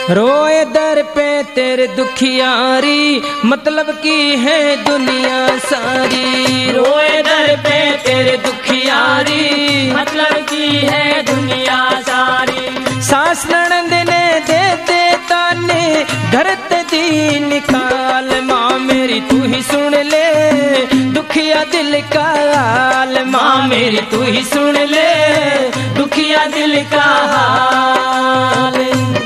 रोए दर पे तेरे दुखियारी, मतलब की है दुनिया सारी। रोए दर पे तेरे दुखियारी, मतलब की है दुनिया सारी। सास ननद ने दे दे ताने, घर ते दी निकाल। माँ मेरी तू ही सुन ले दुखिया दिल का हाल। माँ मेरी तू ही सुन ले दुखिया दिल का हाल।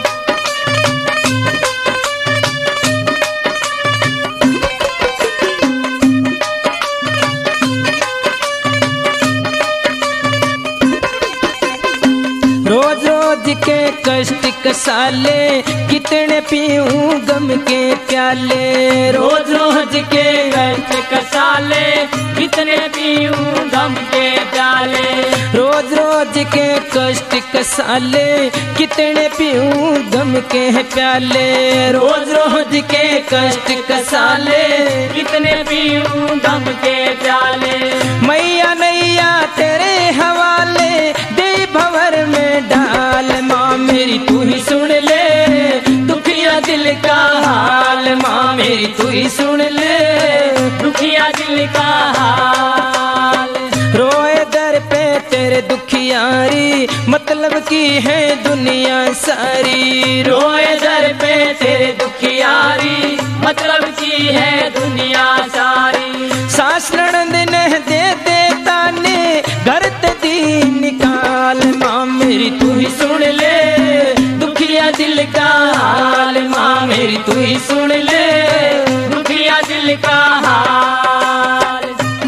रोज रोज के कष्ट कसाले, कितने पीऊं गम के प्याले। रोज रोज के कष्ट कसाले, कितने पीऊं गम के प्याले। रोज रोज के कष्ट कसाले, कितने पीऊं गम के प्याले। रोज रोज के कष्ट कसाले, कितने पीऊं गम के प्याले। मैया नैया तेरे हवाले, दे भंवर में डाल। माँ मेरी तू ही सुन ले दुखिया दिल का हाल। माँ मेरी तू ही सुन ले दुखिया दिल का हाल। रोए दर पे तेरे दुखियारी, मतलब की है दुनिया सारी। रोए दर पे तेरे दुखियारी, मतलब की है दुनिया सारी। सास ननद ने दे दे ताने, घर ते दी निकाल। माँ मेरी तू ही सुन ले दुखिया दिल का हाल। माँ मेरी तू ही सुन ले दुखिया दिल का हाल।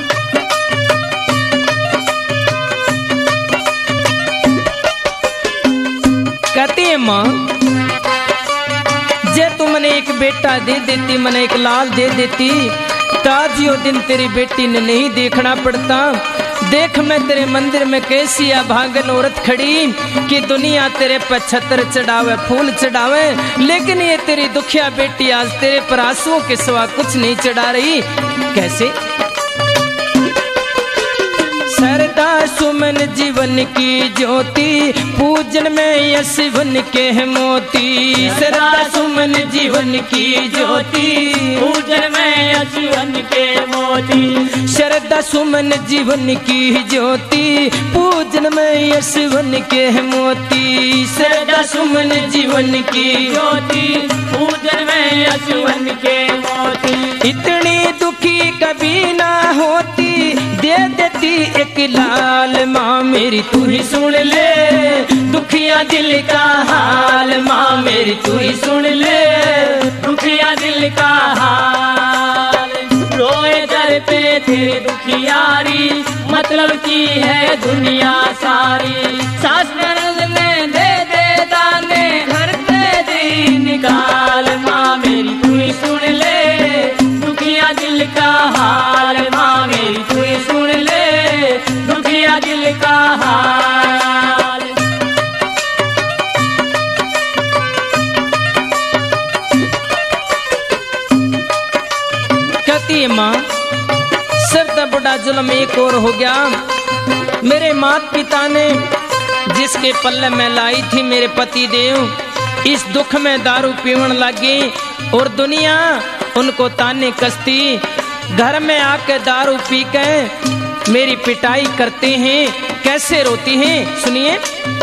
कहती है माँ, जे तू मने एक बेटा दे देती, मने एक लाल दे देती, ताजियो दिन तेरी बेटी ने नहीं देखना पड़ता। देख मैं तेरे मंदिर में कैसी अभागन औरत खड़ी कि दुनिया तेरे पर छतर चढ़ावे, फूल चढ़ावे, लेकिन ये तेरी दुखिया बेटी आज तेरे पर आंसुओं के सिवा कुछ नहीं चढ़ा रही। कैसे? सरदा सुमन जीवन की ज्योति, पूजन में यश बन के मोती। सरदा सुमन जीवन की ज्योति, पूजन में यश बन के मोती। शरदा सुमन जीवन की ज्योति, पूजन में यश बन के मोती। सरदा सुमन जीवन की ज्योति, पूजन में यश बन के मोती। इतनी दुखी कभी ना होती, दे देती एक लाल। माँ मेरी तू ही सुन ले दुखिया दिल का हाल। माँ मेरी तू ही सुन ले दुखिया दिल का हाल। रोए दर पे तेरे दुखियारी, मतलब की है दुनिया सारी। सास ननद ने दे दे दाने, घर ते दी निकाल। माँ मेरी तू ही सुन ले दुखिया दिल का हाल। माँ मेरी तू ही सुन ले दुखिया दिल का हाल। कहती है माँ, सबसे बड़ा जुल्म एक और हो गया। मेरे माता पिता ने जिसके पल्ले में लाई थी मेरे पति देव, इस दुख में दारू पीवन लगी और दुनिया उनको ताने कसती। घर में आके दारू पी के मेरी पिटाई करते हैं, कैसे रोती हैं सुनिए।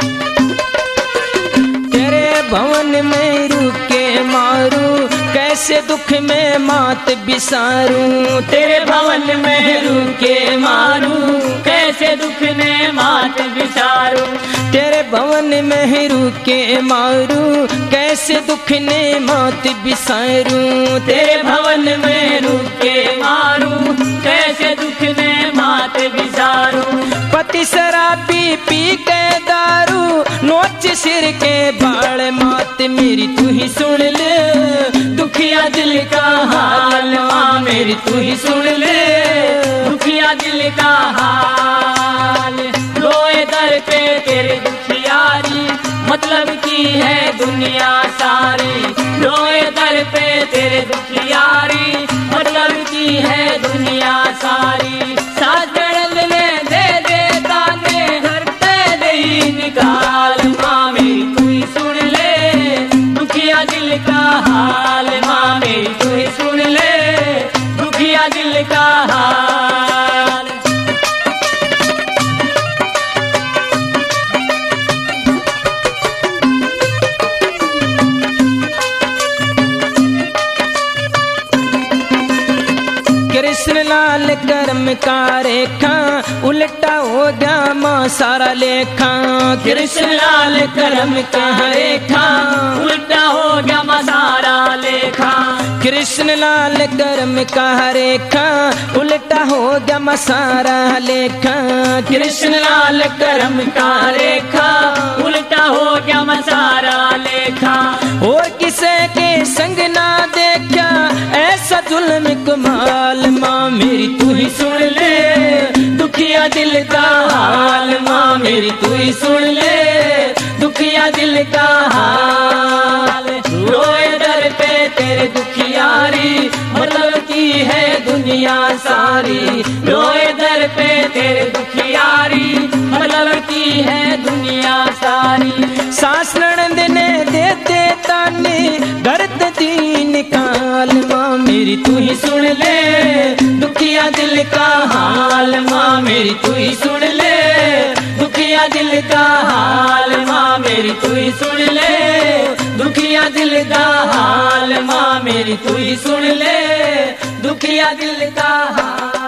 तेरे भवन में रुके मारू, कैसे दुख में मात बिसारूं। तेरे भवन में रुके मारू, कैसे दुख ने मात बिसारूं। तेरे भवन में रुके मारू, कैसे दुख ने मात बिसारूं। तेरे भवन में रुके मारू, कैसे दुख ने मात बिसारूं। पति शराबी पी के दारू, नोच सिर के बाल। मात मेरी तू ही सुन ले दुखिया दिल का हाल। माँ मेरी तू ही सुन ले दुखिया दिल का हाल। रोए दर पे तेरे दुखियारी, मतलब की है दुनिया सारी। रोए दर पे तेरे दुखियारी, मतलब की है दुनिया सारी। सास ननद ने दे दे ताने, घर ते दी निकाल। माँ मेरी तू ही सुन ले दुखिया कृष्ण लाल कर्म का रेखा उल्टा हो गया माँ सारा लेखा। कृष्ण लाल कर्म का रेखा उल्टा हो गया माँ सारा लेखा। कृष्ण लाल कर्म का रेखा उल्टा हो गया माँ सारा लेखा। कृष्ण लाल कर्म का रेखा उल्टा हो गया माँ सारा लेखा। और किसे के संग ना देखा ऐसा जुल्म कमाल माँ मेरी तू ही सुन ले दुखिया दिल का हाल। माँ मेरी तू ही सुन ले दुखिया दिल का हाल। रोए दर पे तेरे दुखियारी मतलब की है दुनिया सारी। रोए दर पे तेरे दुखियारी मतलब की है दुनिया सारी। सास ननद ने दे ताने दर्द दीन काल। माँ मेरी तू ही सुन ले दुखिया दिल का हाल। माँ मेरी तू ही सुन ले दुखिया दिल का हाल। माँ मेरी तू ही सुन ले दुखिया दिल का हाल। माँ मेरी तू ही सुन ले दुखिया दिल का हाल।